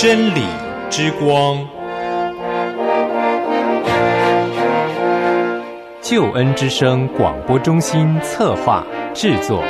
真理之光，救恩之声广播中心策划制作。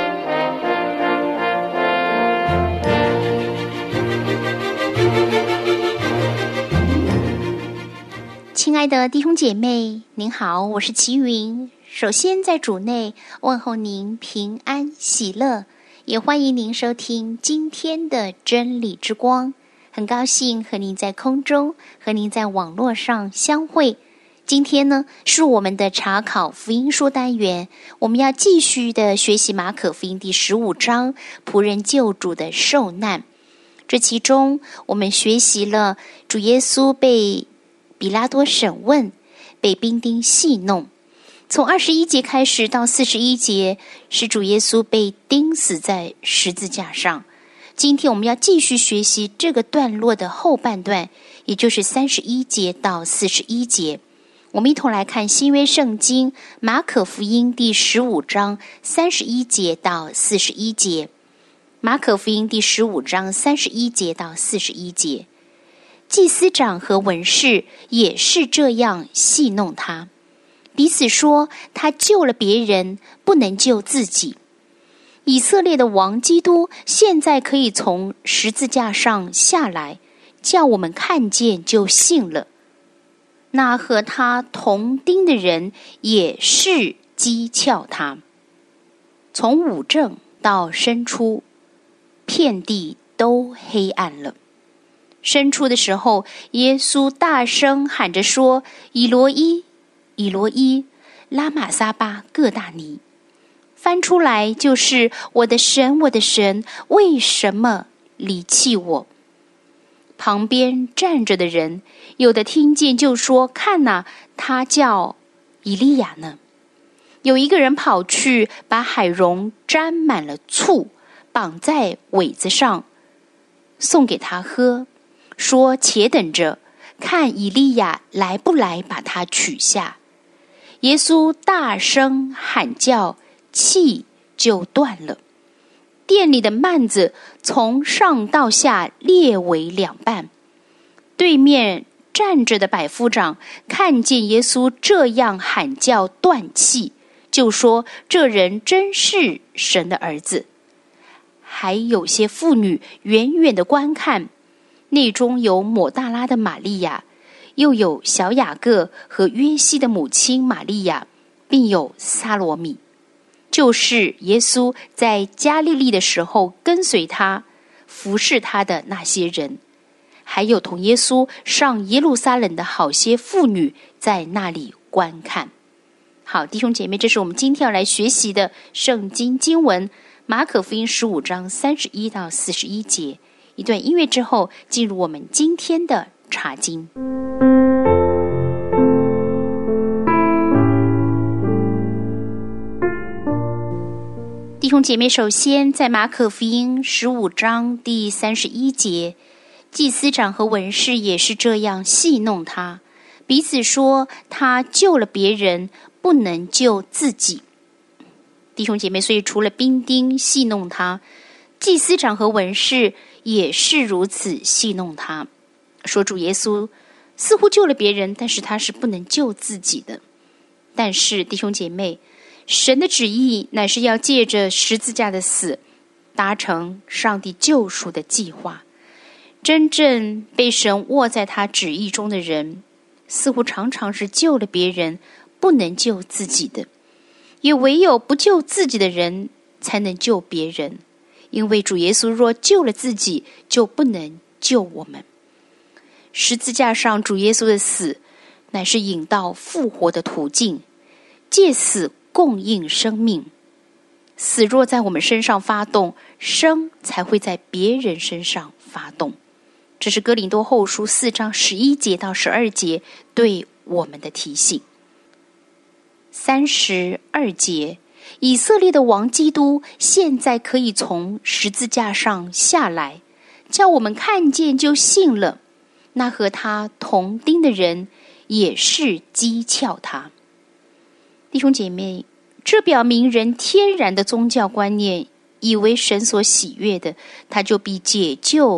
亲爱的弟兄姐妹，您好，我是齐云。首先在主内问候您平安喜乐，也欢迎您收听今天的真理之光。很高兴和您在空中，和您在网络上相会。今天呢，是我们的查考福音书单元，我们要继续的学习马可福音第15章仆人救主的受难。这其中我们学习了主耶稣被比拉多审问，被兵丁戏弄。从21节开始到41节，是主耶稣被钉死在十字架上。今天我们要继续学习这个段落的后半段，也就是31节到41节。我们一同来看新约圣经马可福音第15章31节到41节。马可福音第15章31节到41节。祭司长和文士也是这样戏弄他，彼此说他救了别人，不能救自己。以色列的王基督现在可以从十字架上下来，叫我们看见就信了。那和他同钉的人也是讥诮他。从午正到申初，遍地都黑暗了。申初的时候，耶稣大声喊着说：以罗伊，以罗伊，拉玛撒巴各大尼。翻出来就是我的神，我的神，为什么离弃我？旁边站着的人，有的听见就说：看哪，他叫以利亚呢。有一个人跑去把海蓉沾满了醋，绑在苇子上，送给他喝，说：且等着，看以利亚来不来把他取下。耶稣大声喊叫，气就断了。店里的幔子从上到下裂为两半。对面站着的百夫长看见耶稣这样喊叫断气，就说：这人真是神的儿子。还有些妇女远远的观看，内中有抹大拉的玛利亚，又有小雅各和约西的母亲玛利亚，并有撒罗米，就是耶稣在加利利的时候跟随他服侍他的那些人，还有同耶稣上耶路撒冷的好些妇女在那里观看。好，弟兄姐妹，这是我们今天要来学习的圣经经文，马可福音15章31到41节。一段音乐之后，进入我们今天的查经。弟兄姐妹，首先在马可福音15章第31节，祭司长和文士也是这样戏弄他，彼此说他救了别人，不能救自己。弟兄姐妹，所以除了兵丁戏弄他，祭司长和文士也是如此戏弄他，说主耶稣似乎救了别人，但是他是不能救自己的。但是弟兄姐妹，神的旨意乃是要借着十字架的死，达成上帝救赎的计划。真正被神握在他旨意中的人，似乎常常是救了别人，不能救自己的。也唯有不救自己的人，才能救别人。因为主耶稣若救了自己，就不能救我们。十字架上主耶稣的死，乃是引到复活的途径，借死供应生命。死若在我们身上发动，生才会在别人身上发动。这是哥林多后书4章11节到12节对我们的提醒。32节，以色列的王基督现在可以从十字架上下来，叫我们看见就信了。那和他同钉的人也是讥诮他。弟兄姐妹，这表明人天然的宗教观念，以为神所喜悦的，他就必解救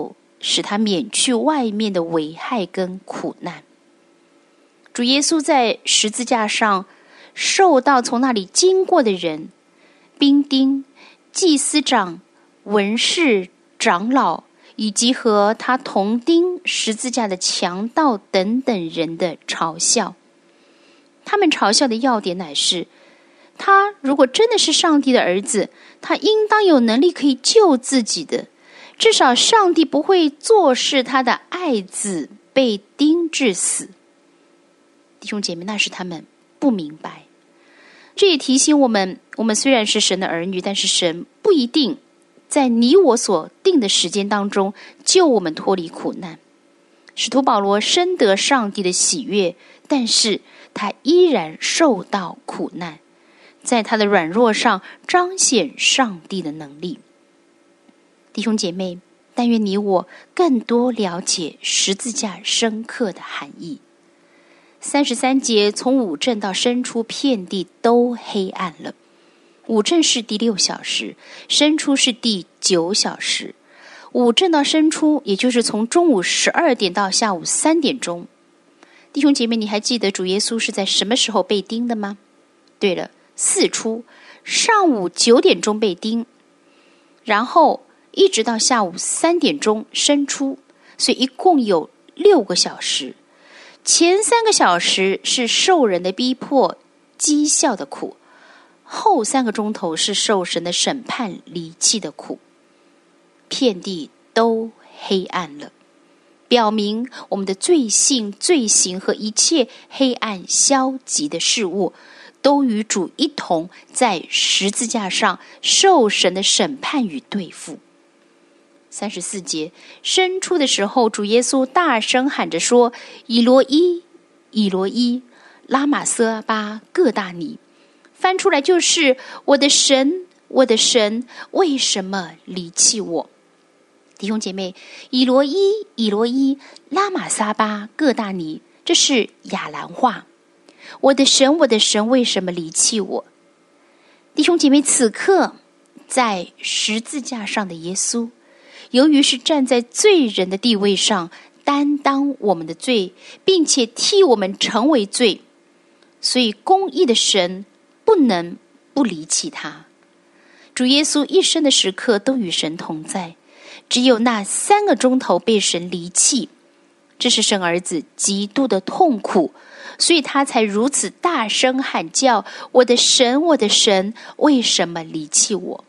使他免去外面的危害跟苦难。主耶稣在十字架上受到从那里经过的人，兵丁、祭司长、文士、长老，以及和他同钉十字架的强盗等等人的嘲笑。他们嘲笑的要点乃是，他如果真的是上帝的儿子，他应当有能力可以救自己的，至少上帝不会坐视他的爱子被钉致死。弟兄姐妹，那是他们不明白。这也提醒我们，我们虽然是神的儿女，但是神不一定在你我所定的时间当中救我们脱离苦难。使徒保罗深得上帝的喜悦，但是他依然受到苦难，在他的软弱上彰显上帝的能力。弟兄姐妹，但愿你我更多了解十字架深刻的含义。33节，从午正到申初，遍地都黑暗了。午正是第6小时，申初是第9小时。午正到申初，也就是从中午12点到下午3点钟。弟兄姐妹，你还记得主耶稣是在什么时候被钉的吗？对了，4初，上午9点钟被钉，然后一直到下午3点钟申初，所以一共有6个小时。前3个小时是受人的逼迫、讥笑的苦，后3个钟头是受神的审判、离弃的苦。遍地都黑暗了，表明我们的罪性、罪行和一切黑暗消极的事物，都与主一同在十字架上受神的审判与对付。34节，申初的时候，主耶稣大声喊着说：以罗伊，以罗伊，拉玛瑟巴各大尼。翻出来就是我的神，我的神，为什么离弃我？弟兄姐妹，以罗伊，以罗伊，拉玛撒巴各大尼，这是亚兰话。我的神，我的神，为什么离弃我？弟兄姐妹，此刻在十字架上的耶稣，由于是站在罪人的地位上，担当我们的罪，并且替我们成为罪，所以公义的神不能不离弃他。主耶稣一生的时刻都与神同在，只有那3个钟头被神离弃，这是神儿子极度的痛苦，所以他才如此大声喊叫：我的神，我的神，为什么离弃我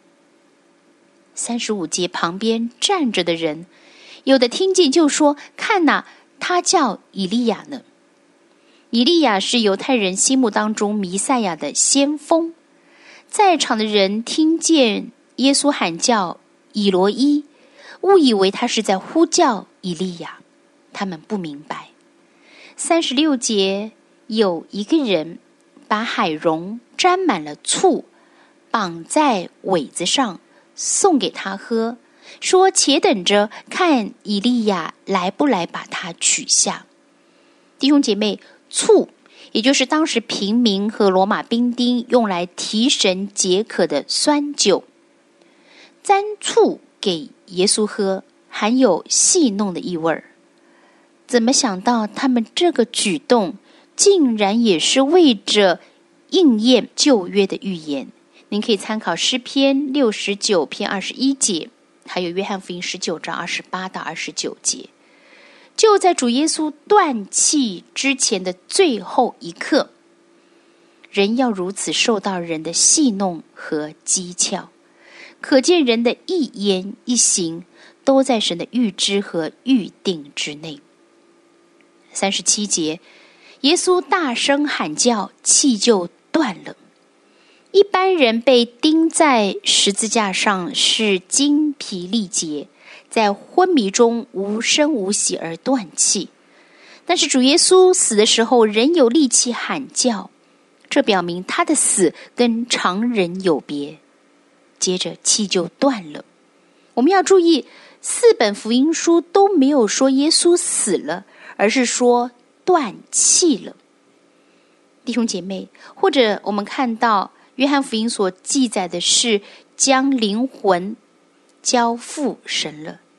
？35节，旁边站着的人，有的听见就说：看哪，他叫以利亚呢。以利亚是犹太人心目当中弥赛亚的先锋。在场的人听见耶稣喊叫以罗伊，误以为他是在呼叫以利亚，他们不明白。36节，有一个人把海蓉沾满了醋，绑在苇子上，送给他喝，说：且等着看以利亚来不来把他取下。弟兄姐妹，醋也就是当时平民和罗马兵丁用来提神解渴的酸酒，沾醋给耶稣喝，含有戏弄的意味。怎么想到他们这个举动竟然也是为着应验旧约的预言？您可以参考诗篇69篇21节，还有约翰福音19章28到29节。就在主耶稣断气之前的最后一刻，人要如此受到人的戏弄和讥诮，可见人的一言一行都在神的预知和预定之内。37节，耶稣大声喊叫，气就断了。一般人被钉在十字架上是精疲力竭，在昏迷中无声无息而断气，但是主耶稣死的时候仍有力气喊叫，这表明他的死跟常人有别。接着气就断了。我们要注意，4本福音书都没有说耶稣死了，而是说断气了。弟兄姐妹，或者我们看到约翰福音所记载的是将灵魂交付神了，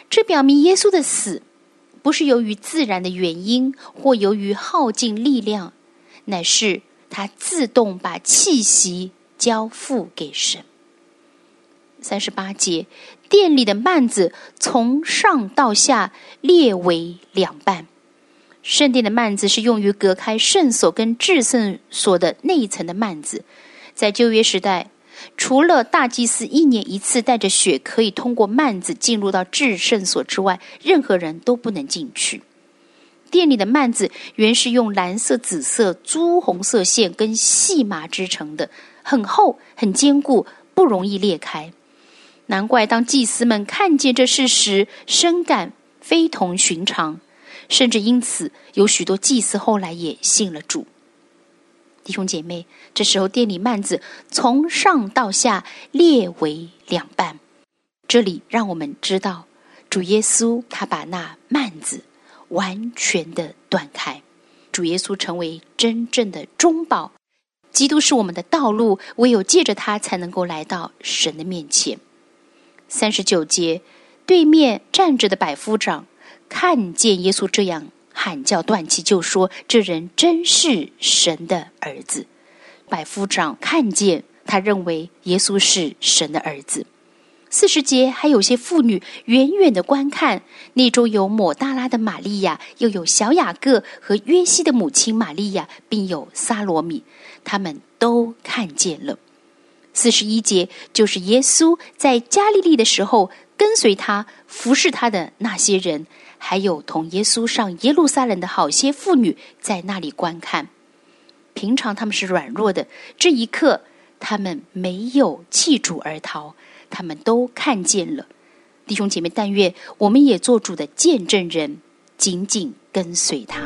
这表明耶稣的死不是由于自然的原因或由于耗尽力量，乃是他自动把气息交付给神。38节，殿里的幔子从上到下裂为两半。圣殿的幔子是用于隔开圣所跟至圣所的那一层的幔子。在旧约时代，除了大祭司1年1次带着血可以通过幔子进入到至圣所之外，任何人都不能进去。殿里的幔子原是用蓝色、紫色、朱红色线跟细麻织成的，很厚很坚固，不容易裂开。难怪当祭司们看见这事时，深感非同寻常，甚至因此有许多祭司后来也信了主。弟兄姐妹，这时候殿里幔子从上到下裂为两半，这里让我们知道主耶稣他把那幔子完全的断开。主耶稣成为真正的中保，基督是我们的道路，唯有借着他才能够来到神的面前。39节，对面站着的百夫长看见耶稣这样喊叫断气，就说这人真是神的儿子。百夫长看见，他认为耶稣是神的儿子。40节，还有些妇女远远的观看，内中有抹大拉的玛利亚，又有小雅各和约西的母亲玛利亚，并有撒罗米，他们都看见了。41节，就是耶稣在加利利的时候跟随他服侍他的那些人，还有同耶稣上耶路撒冷的好些妇女在那里观看。平常他们是软弱的，这一刻他们没有弃主而逃，他们都看见了。弟兄姐妹，但愿我们也做主的见证人，紧紧跟随他。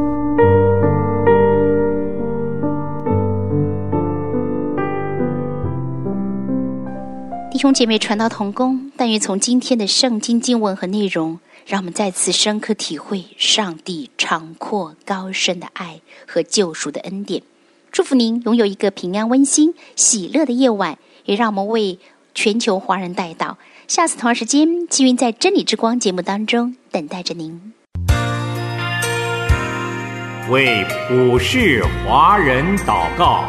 弟兄姐妹，传道同工，但愿从今天的圣经经文和内容，让我们再次深刻体会上帝长阔高深的爱和救赎的恩典。祝福您拥有一个平安温馨喜乐的夜晚，也让我们为全球华人代祷。下次同样时间，齐云在真理之光节目当中等待着您。 为普世华人祷告。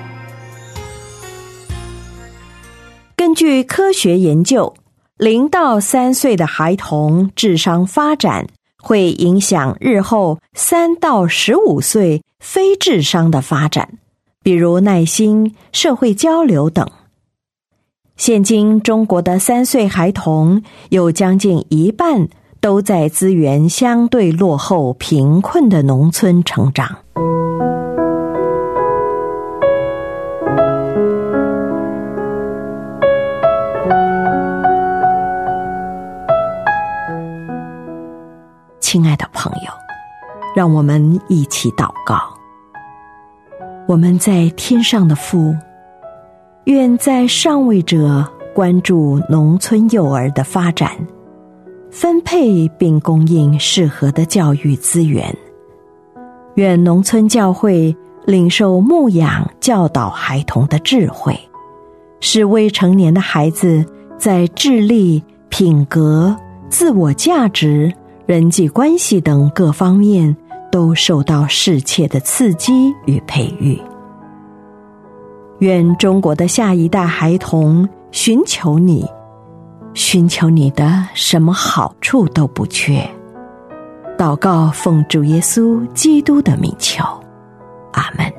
根据科学研究，0到3岁的孩童智商发展会影响日后3到15岁非智商的发展，比如耐心、社会交流等。现今中国的3岁孩童有将近一半都在资源相对落后、贫困的农村成长。亲爱的朋友，让我们一起祷告。我们在天上的父，愿在上位者关注农村幼儿的发展，分配并供应适合的教育资源。愿农村教会领受牧养教导孩童的智慧，使未成年的孩子在智力、品格、自我价值、人际关系等各方面都受到适切的刺激与培育。愿中国的下一代孩童寻求你，寻求你的什么好处都不缺。祷告奉主耶稣基督的名求，阿们。